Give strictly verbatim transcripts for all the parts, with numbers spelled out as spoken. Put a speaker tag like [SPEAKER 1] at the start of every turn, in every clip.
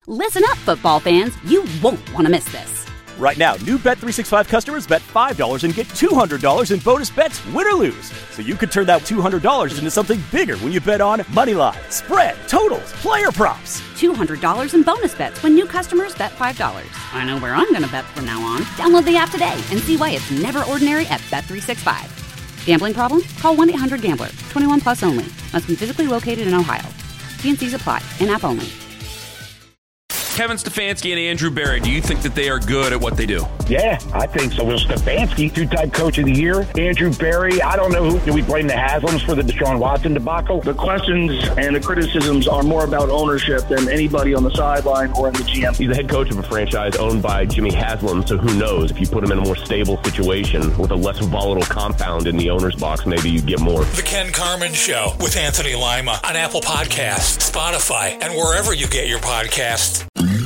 [SPEAKER 1] Listen up, football fans. You won't want to miss this.
[SPEAKER 2] Right now, new Bet three sixty-five customers bet five dollars and get two hundred dollars in bonus bets, win or lose. So you could turn that two hundred dollars into something bigger when you bet on money line, spread, totals, player props.
[SPEAKER 1] two hundred dollars in bonus bets when new customers bet five dollars. I know where I'm going to bet from now on. Download the app today and see why it's never ordinary at Bet three sixty-five. Gambling problem? Call one eight hundred gambler. twenty-one plus only. Must be physically located in Ohio. T and C's apply. In-app only.
[SPEAKER 3] Kevin Stefanski and Andrew Berry, do you think that they are good at what they do?
[SPEAKER 4] Yeah, I think so. Well, Stefanski, two-time coach of the year. Andrew Berry, I don't know who. Do we blame the Haslams for the Deshaun Watson debacle?
[SPEAKER 5] The questions and the criticisms are more about ownership than anybody on the sideline or in the G M.
[SPEAKER 6] He's the head coach of a franchise owned by Jimmy Haslam, so who knows? If you put him in a more stable situation with a less volatile compound in the owner's box, maybe you get more.
[SPEAKER 7] The Ken Carman Show with Anthony Lima on Apple Podcasts, Spotify, and wherever you get your podcasts.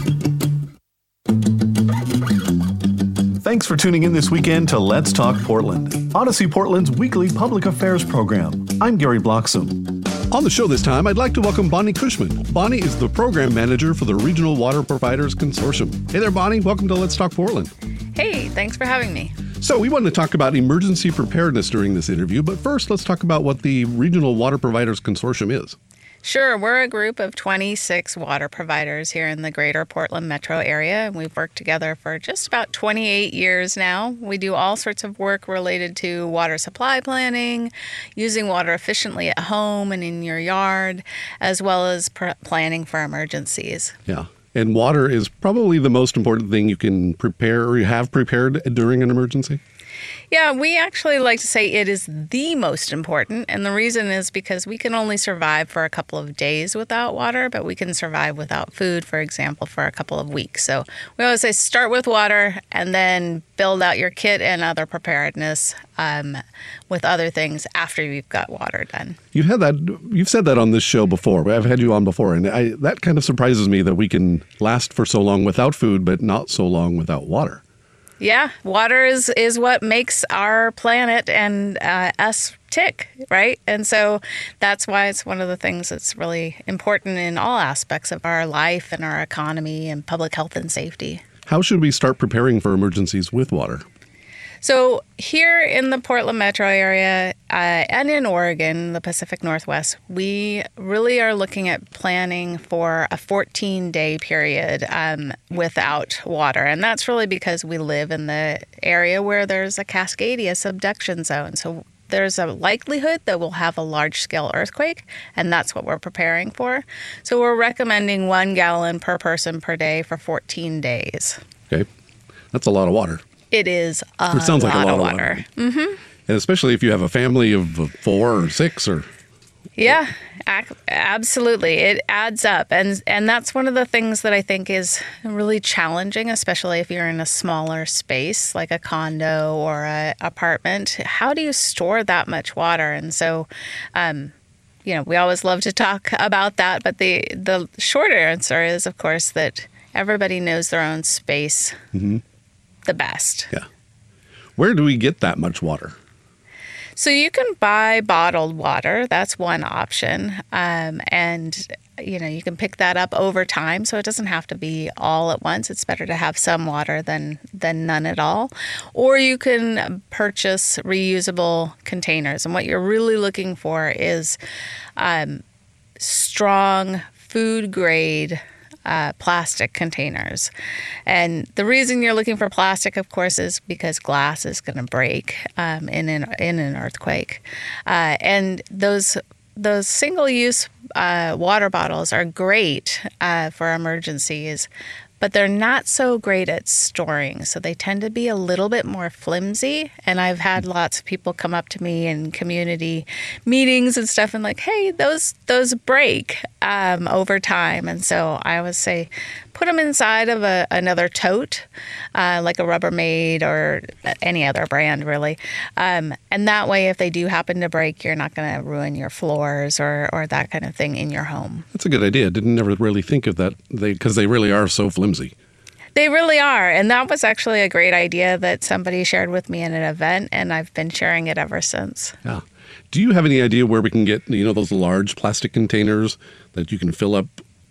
[SPEAKER 8] Thanks for tuning in this weekend to Let's Talk Portland, Odyssey Portland's weekly public affairs program. I'm Gary Bloxam.
[SPEAKER 9] On the show this time, I'd like to welcome Bonnie Cushman. Bonnie is the program manager for the Regional Water Providers Consortium. Hey there, Bonnie. Welcome to Let's Talk Portland.
[SPEAKER 10] Hey, thanks for having me.
[SPEAKER 9] So we wanted to talk about emergency preparedness during this interview, but first let's talk about what the Regional Water Providers Consortium is.
[SPEAKER 10] Sure. We're a group of twenty-six water providers here in the greater Portland metro area, and we've worked together for just about twenty-eight years now. We do all sorts of work related to water supply planning, using water efficiently at home and in your yard, as well as pr- planning for emergencies.
[SPEAKER 9] Yeah. And water is probably the most important thing you can prepare or you have prepared during an emergency?
[SPEAKER 10] Yeah, we actually like to say it is the most important. And the reason is because we can only survive for a couple of days without water, but we can survive without food, for example, for a couple of weeks. So we always say start with water and then build out your kit and other preparedness um, with other things after you've got water done.
[SPEAKER 9] You've had that. You've said that on this show before. I've had you on before, and I, that kind of surprises me that we can last for so long without food, but not so long without water.
[SPEAKER 10] Yeah, water is, is what makes our planet and uh, us tick, right? And so that's why it's one of the things that's really important in all aspects of our life and our economy and public health and safety.
[SPEAKER 9] How should we start preparing for emergencies with water?
[SPEAKER 10] So here in the Portland metro area uh, and in Oregon, the Pacific Northwest, we really are looking at planning for a fourteen-day period um, without water. And that's really because we live in the area where there's a Cascadia subduction zone. So there's a likelihood that we'll have a large-scale earthquake, and that's what we're preparing for. So we're recommending one gallon per person per day for fourteen days.
[SPEAKER 9] Okay. That's a lot of water.
[SPEAKER 10] It is a
[SPEAKER 9] it sounds
[SPEAKER 10] lot,
[SPEAKER 9] like a lot
[SPEAKER 10] of
[SPEAKER 9] of
[SPEAKER 10] water.
[SPEAKER 9] water.
[SPEAKER 10] Mm-hmm.
[SPEAKER 9] And especially if you have a family of four or six or...
[SPEAKER 10] Yeah, ac- absolutely. It adds up. And and that's one of the things that I think is really challenging, especially if you're in a smaller space like a condo or an apartment. How do you store that much water? And so, um, you know, we always love to talk about that. But the, the shorter answer is, of course, that everybody knows their own space. Mm-hmm. The best.
[SPEAKER 9] Yeah. Where do we get that much water?
[SPEAKER 10] So you can buy bottled water. That's one option. Um, and, you know, you can pick that up over time. So it doesn't have to be all at once. It's better to have some water than, than none at all. Or you can purchase reusable containers. And what you're really looking for is um, strong food grade Uh, plastic containers. And the reason you're looking for plastic, of course, is because glass is going to break um, in an in an earthquake. Uh, and those those single-use uh, water bottles are great uh, for emergencies, but they're not so great at storing. So they tend to be a little bit more flimsy. And I've had lots of people come up to me in community meetings and stuff and like, hey, those those break um, over time. And so I always say, put them inside of a, another tote, uh, like a Rubbermaid or any other brand, really. Um, and that way, if they do happen to break, you're not going to ruin your floors or, or that kind of thing in your home.
[SPEAKER 9] That's a good idea. Didn't never really think of that they because they really are so flimsy.
[SPEAKER 10] They really are. And that was actually a great idea that somebody shared with me in an event, and I've been sharing it ever since.
[SPEAKER 9] Yeah. Do you have any idea where we can get, you know, those large plastic containers that you can fill up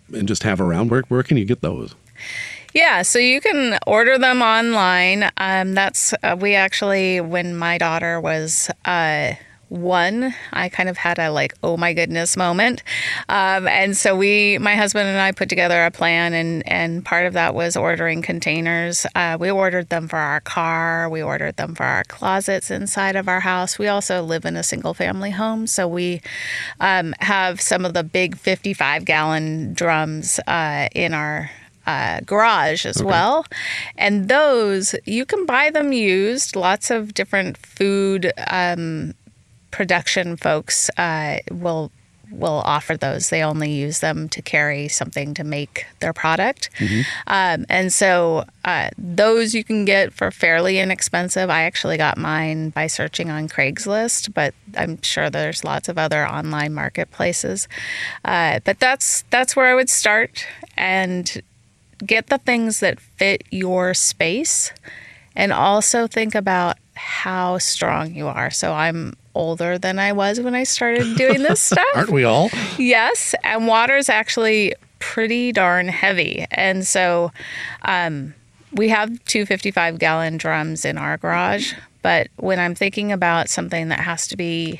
[SPEAKER 9] and just have around? Where where can you get those?
[SPEAKER 10] Yeah, so you can order them online. Um, that's uh, we actually, when my daughter was uh, one, I kind of had a like, oh my goodness moment. Um, and so we, my husband and I put together a plan, and, and part of that was ordering containers. Uh, we ordered them for our car. We ordered them for our closets inside of our house. We also live in a single family home. So we um, have some of the big fifty-five gallon drums uh, in our Uh, garage as okay. well. And those, you can buy them used. Lots of different food um, production folks uh, will will offer those. They only use them to carry something to make their product. Mm-hmm. Um, and so uh, those you can get for fairly inexpensive. I actually got mine by searching on Craigslist, but I'm sure there's lots of other online marketplaces. Uh, but that's that's where I would start, and get the things that fit your space, and also think about how strong you are. So I'm older than I was when I started doing this stuff.
[SPEAKER 9] Aren't we all?
[SPEAKER 10] Yes. And water is actually pretty darn heavy. And so um, we have two fifty-five gallon drums in our garage. But when I'm thinking about something that has to be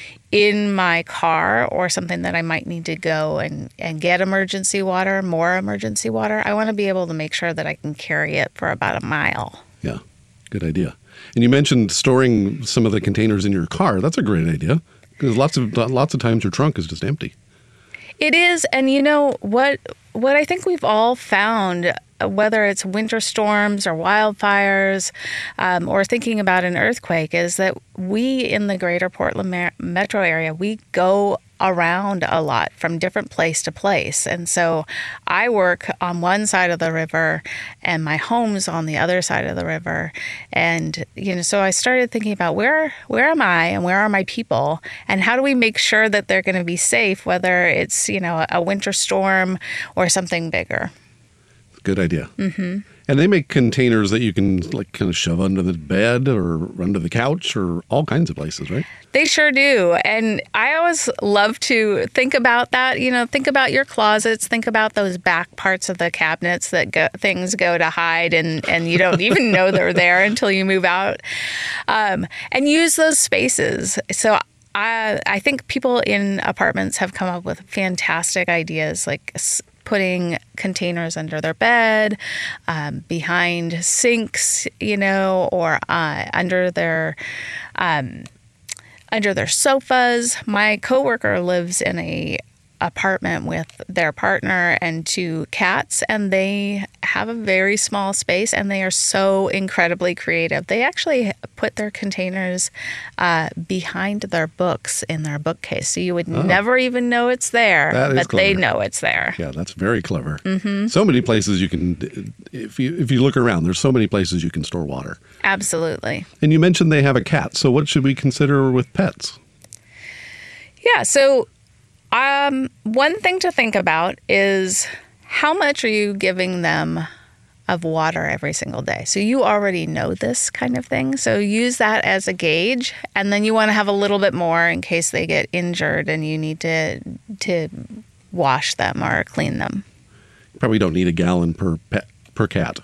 [SPEAKER 10] in my car, or something that I might need to go and, and get emergency water, more emergency water, I want to be able to make sure that I can carry it for about a mile.
[SPEAKER 9] Yeah, good idea. And you mentioned storing some of the containers in your car. That's a great idea, because lots of lots of times your trunk is just empty.
[SPEAKER 10] It is, and you know what? What I think we've all found, whether it's winter storms or wildfires, um, or thinking about an earthquake, is that we in the greater Portland metro area, we go around a lot from different place to place. And so I work on one side of the river and my home's on the other side of the river. And, you know, so I started thinking about where, where am I and where are my people, and how do we make sure that they're going to be safe, whether it's, you know, a winter storm or something bigger.
[SPEAKER 9] Good idea.
[SPEAKER 10] Mm-hmm.
[SPEAKER 9] And they make containers that you can like kind of shove under the bed or under the couch or all kinds of places, right?
[SPEAKER 10] They sure do. And I always love to think about that. You know, think about your closets. Think about those back parts of the cabinets that go, things go to hide, and, and you don't even know they're there until you move out. Um, and use those spaces. So I, I think people in apartments have come up with fantastic ideas, like putting containers under their bed, um, behind sinks, you know, or uh, under their um, under their sofas. My coworker lives in a apartment with their partner and two cats, and they have a very small space, and they are so incredibly creative. They actually put their containers uh, behind their books in their bookcase, so you would oh. never even know it's there, but
[SPEAKER 9] clever.
[SPEAKER 10] They know it's there.
[SPEAKER 9] Yeah, that's very clever.
[SPEAKER 10] Mm-hmm.
[SPEAKER 9] So many places you can, if you if you look around, there's so many places you can store water.
[SPEAKER 10] Absolutely.
[SPEAKER 9] And you mentioned they have a cat, so what should we consider with pets?
[SPEAKER 10] Yeah, so Um, one thing to think about is how much are you giving them of water every single day? So you already know this kind of thing. So use that as a gauge, and then you want to have a little bit more in case they get injured and you need to to wash them or clean them.
[SPEAKER 9] Probably don't need a gallon per pet, per cat.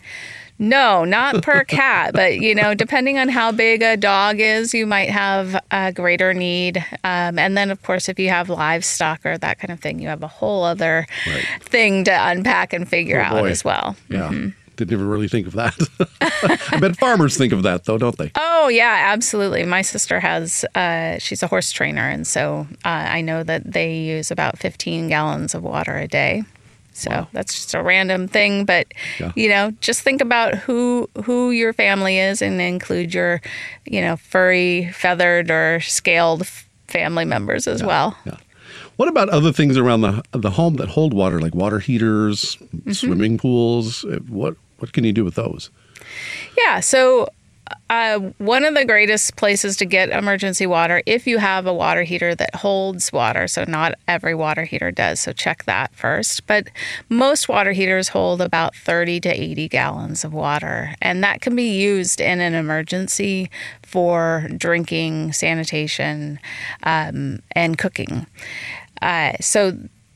[SPEAKER 10] No, not per cat, but, you know, depending on how big a dog is, you might have a greater need. Um, and then, of course, if you have livestock or that kind of thing, you have a whole other right. thing to unpack and figure
[SPEAKER 9] oh,
[SPEAKER 10] out
[SPEAKER 9] boy.
[SPEAKER 10] as well.
[SPEAKER 9] Yeah.
[SPEAKER 10] Mm-hmm.
[SPEAKER 9] Didn't even really think of that. I bet farmers think of that, though, don't they?
[SPEAKER 10] Oh, yeah, absolutely. My sister has, uh, she's a horse trainer, and so uh, I know that they use about fifteen gallons of water a day. So wow. that's just a random thing, but yeah. you know, just think about who who your family is, and include your, you know, furry, feathered, or scaled family members as
[SPEAKER 9] yeah.
[SPEAKER 10] well.
[SPEAKER 9] Yeah. What about other things around the the home that hold water, like water heaters, mm-hmm. swimming pools? What what can you do with those?
[SPEAKER 10] Yeah. So. Uh, one of the greatest places to get emergency water, if you have a water heater that holds water, so not every water heater does, so check that first. But most water heaters hold about thirty to eighty gallons of water, and that can be used in an emergency for drinking, sanitation, um, and cooking. Uh, so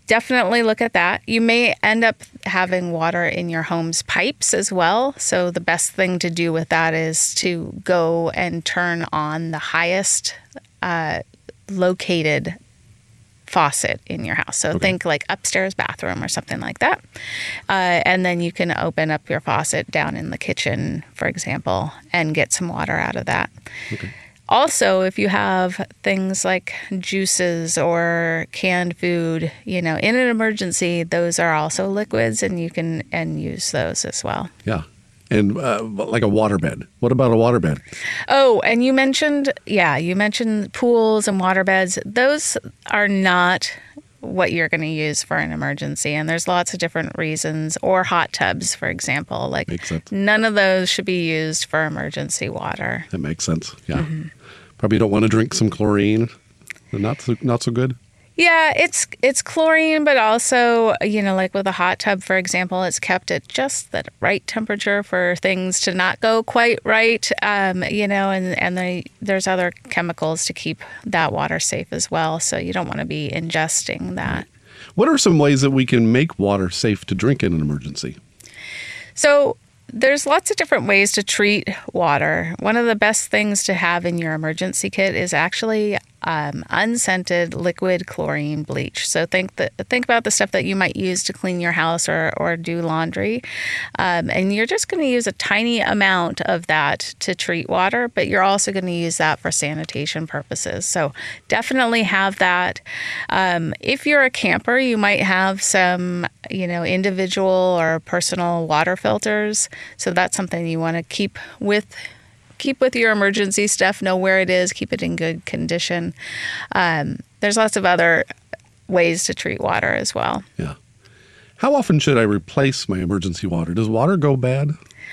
[SPEAKER 10] definitely look at that. You may end up having water in your home's pipes as well. So the best thing to do with that is to go and turn on the highest uh, located faucet in your house. So okay. think like upstairs bathroom or something like that. Uh, and then you can open up your faucet down in the kitchen, for example, and get some water out of that. Okay. Also, if you have things like juices or canned food, you know, in an emergency, those are also liquids, and you can and use those as well.
[SPEAKER 9] Yeah. And uh, like a waterbed. What about a waterbed?
[SPEAKER 10] Oh, and you mentioned, yeah, you mentioned pools and waterbeds. Those are not what you're going to use for an emergency. And there's lots of different reasons. Or hot tubs, for example. Like makes sense. None of those should be used for emergency water.
[SPEAKER 9] That makes sense. Yeah. Mm-hmm. Probably don't want to drink some chlorine. Not so, not so good.
[SPEAKER 10] Yeah, it's it's chlorine, but also, you know, like with a hot tub, for example, it's kept at just the right temperature for things to not go quite right, um, you know, and, and they, there's other chemicals to keep that water safe as well. So you don't want to be ingesting that.
[SPEAKER 9] What are some ways that we can make water safe to drink in an emergency?
[SPEAKER 10] So there's lots of different ways to treat water. One of the best things to have in your emergency kit is actually um, unscented liquid chlorine bleach. So think that think about the stuff that you might use to clean your house or, or do laundry. Um, and you're just going to use a tiny amount of that to treat water, but you're also going to use that for sanitation purposes. So definitely have that. Um, if you're a camper, you might have some, you know, individual or personal water filters. So that's something you want to keep with keep with your emergency stuff, know where it is, keep it in good condition. Um, there's lots of other ways to treat water as well.
[SPEAKER 9] Yeah. How often should I replace my emergency water? Does water go bad?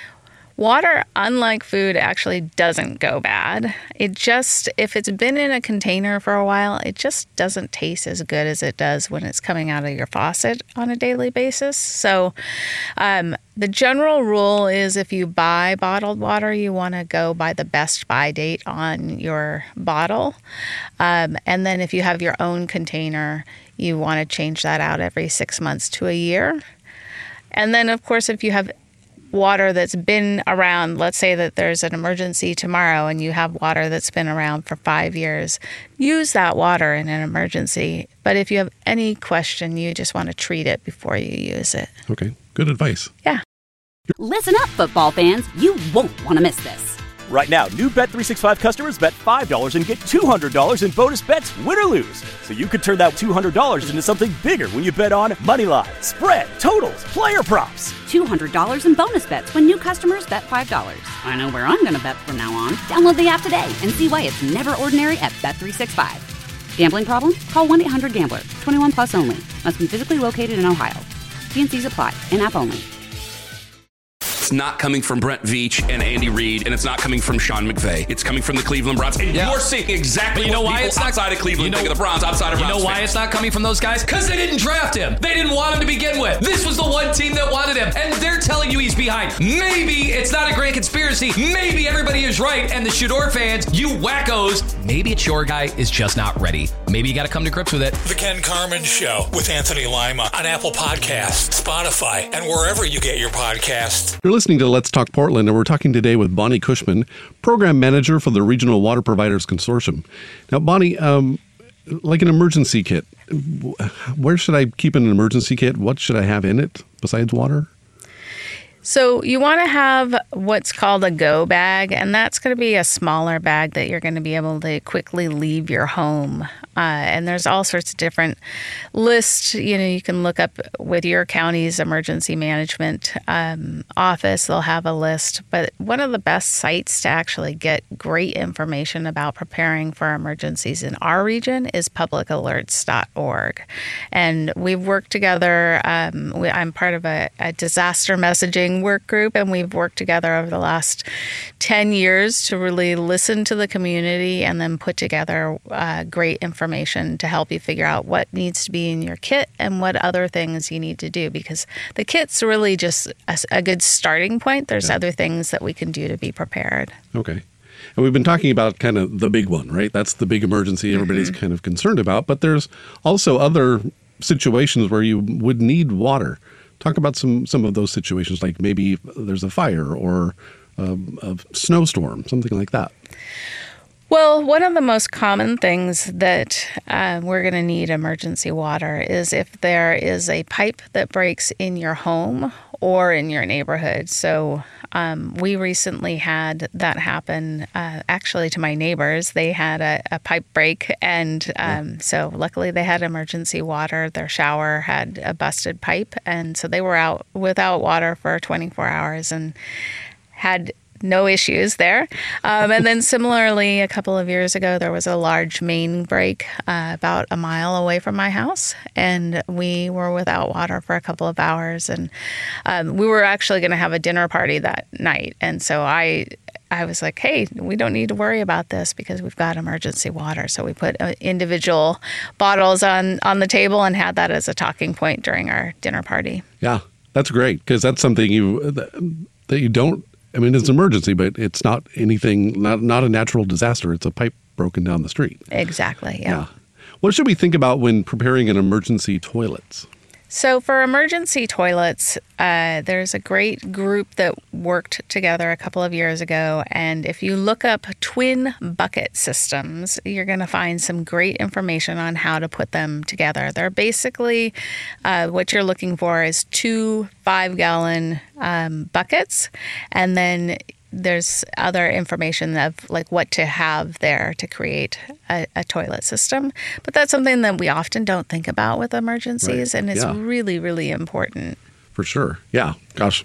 [SPEAKER 10] Water, unlike food, actually doesn't go bad. It just, if it's been in a container for a while, it just doesn't taste as good as it does when it's coming out of your faucet on a daily basis. So um, the general rule is if you buy bottled water, you want to go by the best buy date on your bottle. Um, and then if you have your own container, you want to change that out every six months to a year. And then, of course, if you have water that's been around, let's say that there's an emergency tomorrow and you have water that's been around for five years, use that water in an emergency. But if you have any question, you just want to treat it before you use it.
[SPEAKER 9] Okay, good advice.
[SPEAKER 10] Yeah.
[SPEAKER 1] Listen up, football fans. You won't want to miss this.
[SPEAKER 2] Right now, new Bet three sixty-five customers bet five dollars and get two hundred dollars in bonus bets, win or lose. So you could turn that two hundred dollars into something bigger when you bet on money line, spread, totals, player props.
[SPEAKER 1] two hundred dollars in bonus bets when new customers bet five dollars. I know where I'm going to bet from now on. Download the app today and see why it's never ordinary at Bet three sixty-five. Gambling problem? Call one eight hundred gambler. twenty-one plus only. Must be physically located in Ohio. T and C's apply. In-app only.
[SPEAKER 3] It's not coming from Brent Veach and Andy Reid, and it's not coming from Sean McVay. It's coming from the Cleveland Browns. And yeah. you're seeing exactly you know what why people it's not, outside of Cleveland you know, think of the Browns, outside of
[SPEAKER 11] You
[SPEAKER 3] Browns
[SPEAKER 11] know why
[SPEAKER 3] fans.
[SPEAKER 11] It's not coming from those guys? Because they didn't draft him. They didn't want him to begin with. This was the one team that wanted him, and they're telling you he's behind. Maybe it's not a grand conspiracy. Maybe everybody is right, and the Shador fans, you wackos, maybe it's your guy is just not ready. Maybe you got to come to grips with it.
[SPEAKER 7] The Ken Carman Show with Anthony Lima on Apple Podcasts, Spotify, and wherever you get your podcasts.
[SPEAKER 9] You're listening to Let's Talk Portland, and we're talking today with Bonnie Cushman, Program Manager for the Regional Water Providers Consortium. Now, Bonnie, um, like an emergency kit, where should I keep an emergency kit? What should I have in it besides water?
[SPEAKER 10] So you want to have what's called a go bag, and that's going to be a smaller bag that you're going to be able to quickly leave your home. Uh, and there's all sorts of different lists. You know, you can look up with your county's emergency management um, office. They'll have a list. But one of the best sites to actually get great information about preparing for emergencies in our region is public alerts dot org. And we've worked together. Um, we, I'm part of a, a disaster messaging work group, and we've worked together over the last ten years to really listen to the community and then put together uh, great information to help you figure out what needs to be in your kit and what other things you need to do, because the kit's really just a, a good starting point. There's yeah. other things that we can do to be prepared.
[SPEAKER 9] Okay. And we've been talking about kind of the big one, right? That's the big emergency everybody's mm-hmm. kind of concerned about, but there's also other situations where you would need water. Talk about some, some of those situations, like maybe there's a fire or a, a snowstorm, something like that.
[SPEAKER 10] Well, one of the most common things that uh, we're going to need emergency water is if there is a pipe that breaks in your home or in your neighborhood. So um, we recently had that happen uh, actually to my neighbors. They had a, a pipe break, and um, yeah. so luckily they had emergency water. Their shower had a busted pipe, and so they were out without water for twenty-four hours and had no issues there. Um, and then similarly, a couple of years ago, there was a large main break uh, about a mile away from my house, and we were without water for a couple of hours. And um, we were actually going to have a dinner party that night. And so I I was like, hey, we don't need to worry about this because we've got emergency water. So we put uh, individual bottles on, on the table and had that as a talking point during our dinner party.
[SPEAKER 9] Yeah, that's great, because that's something you that you don't I mean, it's an emergency, but it's not anything, not not a natural disaster. It's a pipe broken down the street.
[SPEAKER 10] Exactly, yeah.
[SPEAKER 9] yeah. What should we think about when preparing an emergency toilets?
[SPEAKER 10] So for emergency toilets, uh, there's a great group that worked together a couple of years ago. And if you look up twin bucket systems, you're going to find some great information on how to put them together. They're basically, uh, what you're looking for is two five-gallon um, buckets, and then there's other information of like what to have there to create a, a toilet system. But that's something that we often don't think about with emergencies, right. and it's
[SPEAKER 9] yeah.
[SPEAKER 10] really, really important.
[SPEAKER 9] For sure. Yeah. Gosh.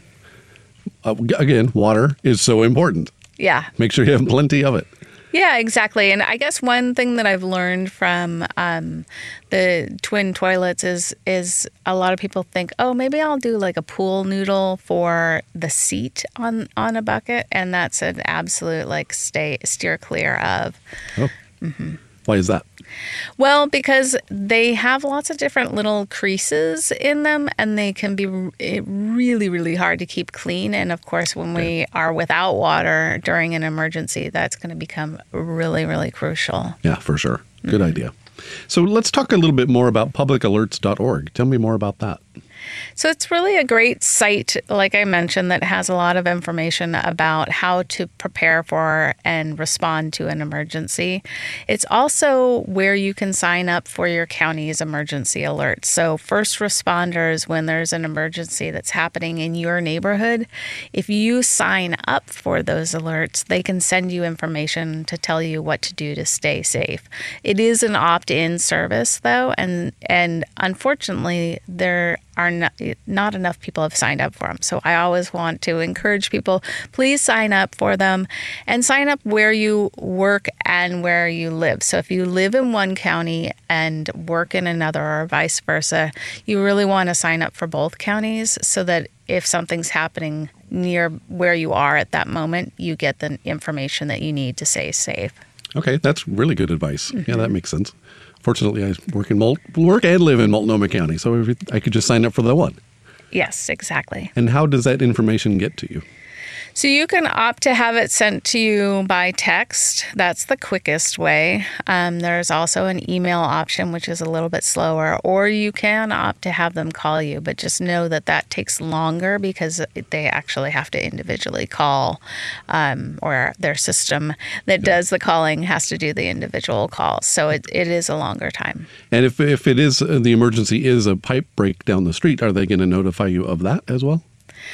[SPEAKER 9] Uh, again, water is so important.
[SPEAKER 10] Yeah.
[SPEAKER 9] Make sure you have plenty of it.
[SPEAKER 10] Yeah, exactly. And I guess one thing that I've learned from um, the twin toilets is is a lot of people think, oh, maybe I'll do like a pool noodle for the seat on, on a bucket. And that's an absolute like stay steer clear of.
[SPEAKER 9] Oh,
[SPEAKER 10] mm-hmm.
[SPEAKER 9] Why is that?
[SPEAKER 10] Well, because they have lots of different little creases in them, and they can be really, really hard to keep clean. And of course, when we are without water during an emergency, that's going to become really, really crucial.
[SPEAKER 9] Yeah, for sure. Good mm-hmm. idea. So let's talk a little bit more about public alerts dot org. Tell me more about that.
[SPEAKER 10] So it's really a great site, like I mentioned, that has a lot of information about how to prepare for and respond to an emergency. It's also where you can sign up for your county's emergency alerts. So first responders, when there's an emergency that's happening in your neighborhood, if you sign up for those alerts, they can send you information to tell you what to do to stay safe. It is an opt-in service, though, and, and unfortunately, there are not, not enough people have signed up for them. So I always want to encourage people, please sign up for them and sign up where you work and where you live. So if you live in one county and work in another or vice versa, you really want to sign up for both counties so that if something's happening near where you are at that moment, you get the information that you need to stay safe.
[SPEAKER 9] Okay, that's really good advice. Mm-hmm. Yeah, that makes sense. Fortunately, I work in Mul- work and live in Multnomah County, so if I could just sign up for the one.
[SPEAKER 10] Yes, exactly.
[SPEAKER 9] And how does that information get to you?
[SPEAKER 10] So you can opt to have it sent to you by text. That's the quickest way. Um, there's also an email option, which is a little bit slower, or you can opt to have them call you, but just know that that takes longer because they actually have to individually call, um, or their system that yeah. does the calling has to do the individual calls. So it, it is a longer time.
[SPEAKER 9] And if, if it is, uh, the emergency is a pipe break down the street, are they going to notify you of that as well?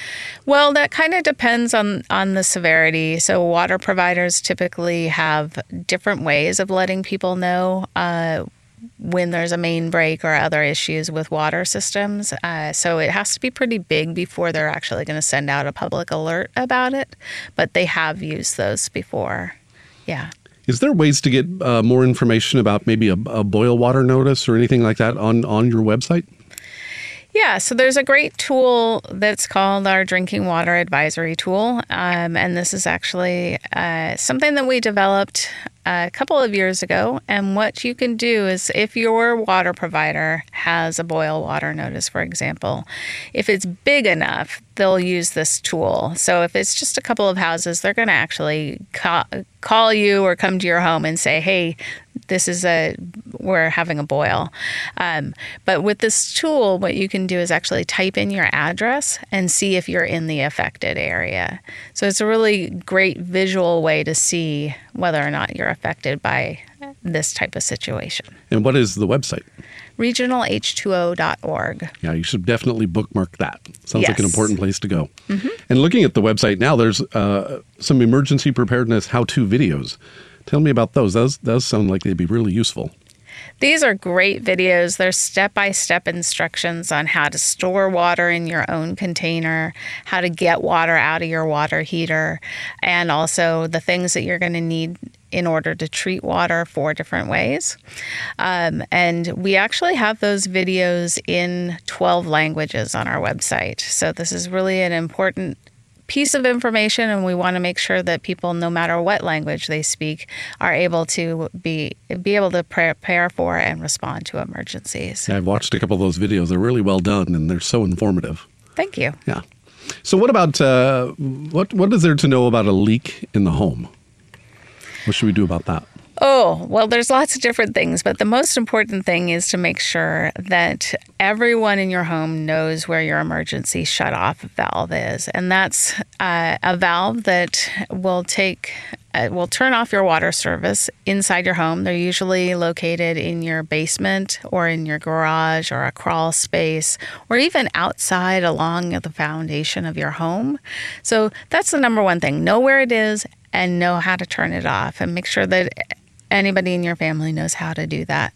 [SPEAKER 10] Well, that kind of depends on, on the severity. So water providers typically have different ways of letting people know uh, when there's a main break or other issues with water systems. Uh, so it has to be pretty big before they're actually going to send out a public alert about it. But they have used those before. Yeah.
[SPEAKER 9] Is there ways to get uh, more information about maybe a, a boil water notice or anything like that on, on your website?
[SPEAKER 10] Yeah, so there's a great tool that's called our Drinking Water Advisory Tool, um, and this is actually uh, something that we developed a couple of years ago. And what you can do is if your water provider has a boil water notice, for example, if it's big enough, they'll use this tool. So if it's just a couple of houses, they're going to actually call, call you or come to your home and say, hey, this is a, we're having a boil. Um, but with this tool, what you can do is actually type in your address and see if you're in the affected area. So it's a really great visual way to see whether or not you're affected by this type of situation.
[SPEAKER 9] And what is the website?
[SPEAKER 10] regional H two O dot org.
[SPEAKER 9] Yeah, you should definitely bookmark that. Sounds
[SPEAKER 10] Yes.
[SPEAKER 9] like an important place to go.
[SPEAKER 10] Mm-hmm.
[SPEAKER 9] And looking at the website now, there's uh, some emergency preparedness how-to videos. Tell me about those. Those those sound like they'd be really useful.
[SPEAKER 10] These are great videos. They're step-by-step instructions on how to store water in your own container, how to get water out of your water heater, and also the things that you're going to need in order to treat water four different ways. Um, and we actually have those videos in twelve languages on our website. So this is really an important piece of information, and we want to make sure that people, no matter what language they speak, are able to be be able to prepare for and respond to emergencies.
[SPEAKER 9] Yeah, I've watched a couple of those videos. They're really well done, and they're so informative.
[SPEAKER 10] Thank you.
[SPEAKER 9] Yeah. So what about, uh, what what is there to know about a leak in the home? What should we do about that?
[SPEAKER 10] Oh, well, there's lots of different things, but the most important thing is to make sure that everyone in your home knows where your emergency shutoff valve is. And that's uh, a valve that will take, uh, will turn off your water service inside your home. They're usually located in your basement or in your garage or a crawl space or even outside along the foundation of your home. So that's the number one thing. Know where it is and know how to turn it off, and make sure that anybody in your family knows how to do that.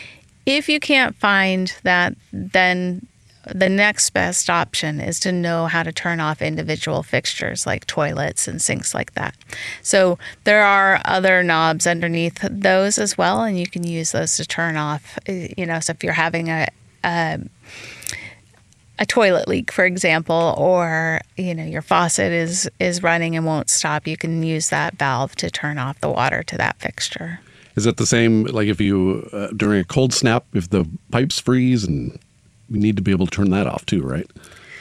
[SPEAKER 10] If you can't find that, then the next best option is to know how to turn off individual fixtures like toilets and sinks like that. So there are other knobs underneath those as well, and you can use those to turn off, you know, so if you're having a, a a toilet leak, for example, or, you know, your faucet is, is running and won't stop, you can use that valve to turn off the water to that fixture.
[SPEAKER 9] Is it the same, like if you, uh, during a cold snap, if the pipes freeze, and we need to be able to turn that off too, right?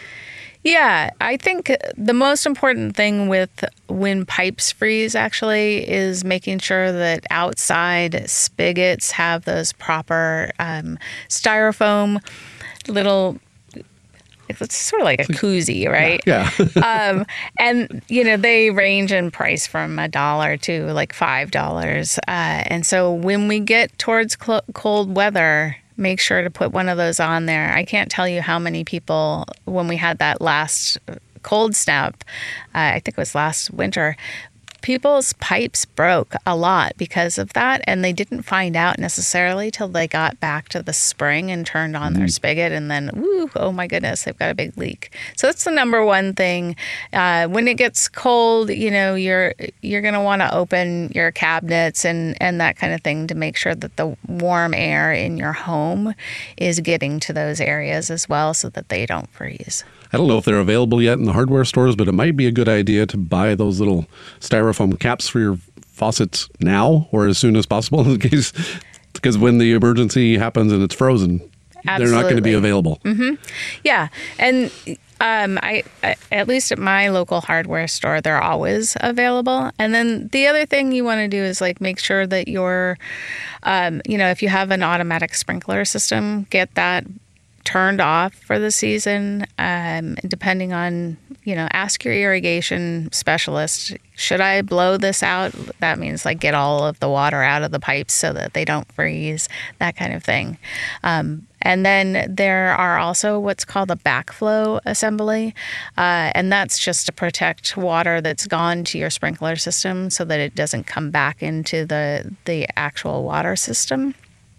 [SPEAKER 10] Yeah, I think the most important thing with when pipes freeze actually is making sure that outside spigots have those proper um, styrofoam little, it's sort of like a koozie, right?
[SPEAKER 9] Yeah.
[SPEAKER 10] um, and, you know, they range in price from a dollar to like five dollars. Uh, and so when we get towards cl- cold weather, make sure to put one of those on there. I can't tell you how many people, when we had that last cold snap, uh, I think it was last winter, people's pipes broke a lot because of that, and they didn't find out necessarily till they got back to the spring and turned on their spigot, and then, woo, oh my goodness, they've got a big leak. So that's the number one thing. Uh, when it gets cold, you know, you're you're going to want to open your cabinets and, and that kind of thing to make sure that the warm air in your home is getting to those areas as well so that they don't freeze.
[SPEAKER 9] I don't know if they're available yet in the hardware stores, but it might be a good idea to buy those little styrofoam caps for your faucets now or as soon as possible, in case, because when the emergency happens and it's frozen,
[SPEAKER 10] Absolutely.
[SPEAKER 9] They're not going to be available.
[SPEAKER 10] Mm-hmm. Yeah, and um, I, I at least at my local hardware store, they're always available. And then the other thing you want to do is like make sure that you're, um, you know, if you have an automatic sprinkler system, get that turned off for the season, um, depending on, you know, ask your irrigation specialist, should I blow this out? That means like get all of the water out of the pipes so that they don't freeze, that kind of thing. Um, and then there are also what's called a backflow assembly, uh, and that's just to protect water that's gone to your sprinkler system so that it doesn't come back into the, the actual water system.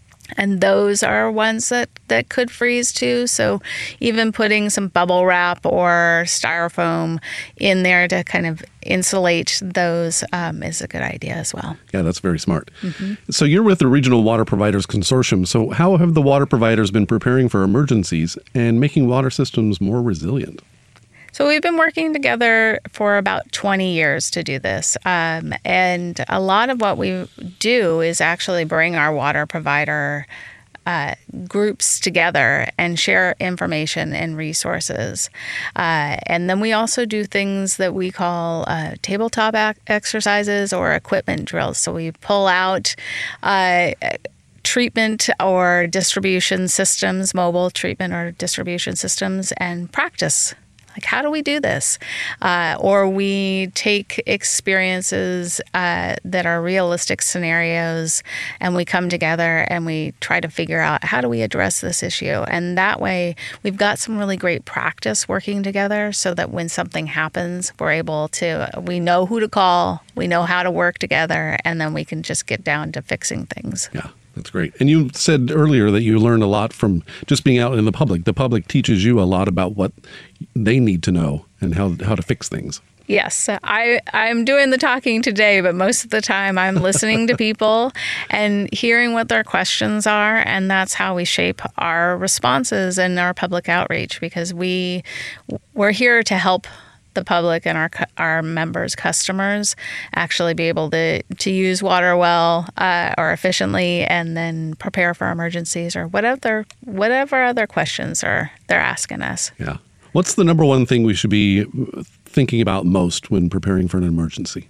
[SPEAKER 10] And those are ones that, that could freeze too. So even putting some bubble wrap or styrofoam in there to kind of insulate those um, is a good idea as well.
[SPEAKER 9] Yeah, that's very smart.
[SPEAKER 10] Mm-hmm.
[SPEAKER 9] So you're with the Regional Water Providers Consortium. So how have the water providers been preparing for emergencies and making water systems more resilient?
[SPEAKER 10] So we've been working together for about twenty years to do this. Um, and a lot of what we do is actually bring our water provider uh, groups together and share information and resources. Uh, and then we also do things that we call uh, tabletop ac- exercises or equipment drills. So we pull out uh, treatment or distribution systems, mobile treatment or distribution systems, and practice. Like, how do we do this? Uh, or we take experiences uh, that are realistic scenarios and we come together and we try to figure out how do we address this issue. And that way, we've got some really great practice working together so that when something happens, we're able to, we know who to call, we know how to work together, and then we can just get down to fixing things.
[SPEAKER 9] Yeah. That's great. And you said earlier that you learned a lot from just being out in the public. The public teaches you a lot about what they need to know and how how to fix things.
[SPEAKER 10] Yes, I, I'm doing the talking today, but most of the time I'm listening to people and hearing what their questions are, and that's how we shape our responses and our public outreach, because we, we're here to help the public and our our members, customers, actually be able to, to use water well uh, or efficiently, and then prepare for emergencies or whatever whatever other questions are they're asking us.
[SPEAKER 9] Yeah. What's the number one thing we should be thinking about most when preparing for an emergency?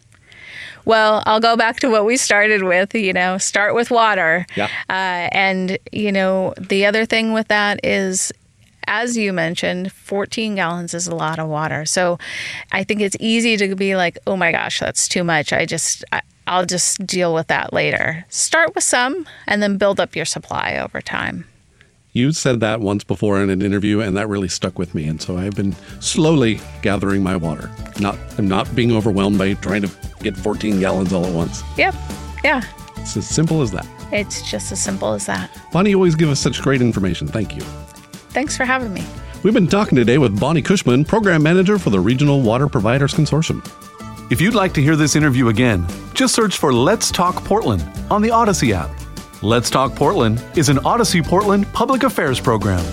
[SPEAKER 10] Well, I'll go back to what we started with, you know, start with water.
[SPEAKER 9] Yeah.
[SPEAKER 10] Uh, and, you know, the other thing with that is, as you mentioned, fourteen gallons is a lot of water. So I think it's easy to be like, oh my gosh, that's too much. I just, I, I'll just deal with that later. Start with some and then build up your supply over time.
[SPEAKER 9] You said that once before in an interview, and that really stuck with me. And so I've been slowly gathering my water. Not, I'm not being overwhelmed by trying to get fourteen gallons all at once.
[SPEAKER 10] Yep. Yeah.
[SPEAKER 9] It's as simple as that.
[SPEAKER 10] It's just as simple as that.
[SPEAKER 9] Bonnie, you always give us such great information. Thank you.
[SPEAKER 10] Thanks for having me.
[SPEAKER 9] We've been talking today with Bonnie Cushman, Program Manager for the Regional Water Providers Consortium.
[SPEAKER 8] If you'd like to hear this interview again, just search for Let's Talk Portland on the Odyssey app. Let's Talk Portland is an Odyssey Portland public affairs program.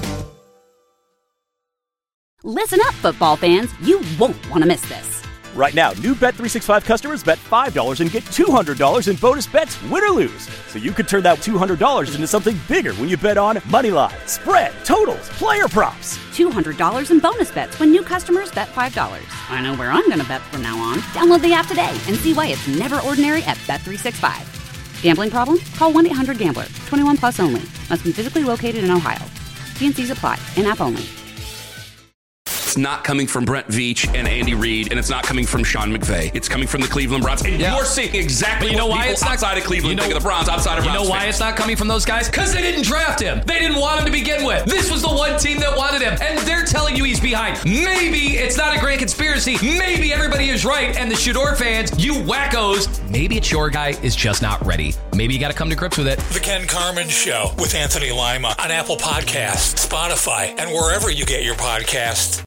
[SPEAKER 1] Listen up, football fans. You won't want to miss this.
[SPEAKER 2] Right now, new Bet three sixty-five customers bet five dollars and get two hundred dollars in bonus bets, win or lose. So you could turn that two hundred dollars into something bigger when you bet on money line, spread, totals, player props.
[SPEAKER 1] two hundred dollars in bonus bets when new customers bet five dollars. I know where I'm going to bet from now on. Download the app today and see why it's never ordinary at Bet three sixty-five. Gambling problem? Call one eight hundred gambler. twenty-one plus only. Must be physically located in Ohio. T and C's apply. In-app only.
[SPEAKER 3] It's not coming from Brent Veach and Andy Reid, and it's not coming from Sean McVay. It's coming from the Cleveland Browns. And
[SPEAKER 11] Yeah.
[SPEAKER 3] you're seeing exactly
[SPEAKER 11] But you know
[SPEAKER 3] what
[SPEAKER 11] why
[SPEAKER 3] people
[SPEAKER 11] it's not-
[SPEAKER 3] outside of Cleveland
[SPEAKER 11] you know-
[SPEAKER 3] think of the Browns, outside of
[SPEAKER 11] You
[SPEAKER 3] Browns
[SPEAKER 11] know why
[SPEAKER 3] fans.
[SPEAKER 11] it's not coming from those guys? Because they didn't draft him. They didn't want him to begin with. This was the one team that wanted him, and they're telling you he's behind. Maybe it's not a grand conspiracy. Maybe everybody is right, and the Shador fans, you wackos, maybe it's your guy is just not ready. Maybe you got to come to grips with it.
[SPEAKER 7] The Ken Carmen Show with Anthony Lima on Apple Podcasts, Spotify, and wherever you get your podcasts.